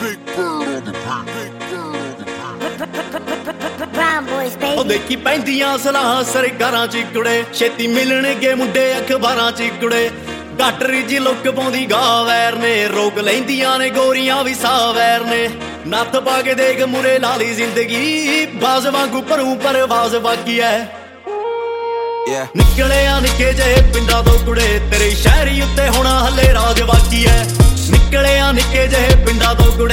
ਉਹ ਦੇਖੀ ਪੈਂਦੀਆਂ ਸਲਾਹਾਂ ਸਰਕਾਰਾਂ ਚ ਕੁੜੇ, ਛੇਤੀ ਮਿਲਣਗੇ ਮੁੰਡੇ ਅਖਬਾਰਾਂ ਚ ਕੁੜੇ। ਗਾਟਰੀ ਜੀ ਲੁੱਕ ਪਾਉਂਦੀ ਗਾਵੈਰ ਨੇ, ਰੋਕ ਲੈਂਦੀਆਂ ਨੇ ਗੋਰੀਆਂ ਵੀ ਸਾਵੈਰ ਨੇ। ਨੱਥ ਪਾ ਕੇ ਦੇਖ ਮੁਰੇ ਲਾਲੀ ਜ਼ਿੰਦਗੀ, ਬਾਜ਼ ਵਾਂਗੂ ਭਰੂ ਪਰਵਾਜ਼ ਬਾਕੀ ਐ। ਨਿਕਲੇ ਆ ਨਿੱਕੇ ਜਿਹੇ ਪਿੰਡਾਂ ਤੋਂ ਕੁੜੇ, ਤੇਰੇ ਸ਼ਹਿਰੀ ਉੱਤੇ ਹੋਣਾ ਹਲੇ ਰਾਜ ਬਾਕੀ ਐ। ਨਿਕਲੇ ਆ ਨਿੱਕੇ ਜਿਹੇ ਪਿੰਡਾਂ ਤੋਂ ਕੁੜੇ,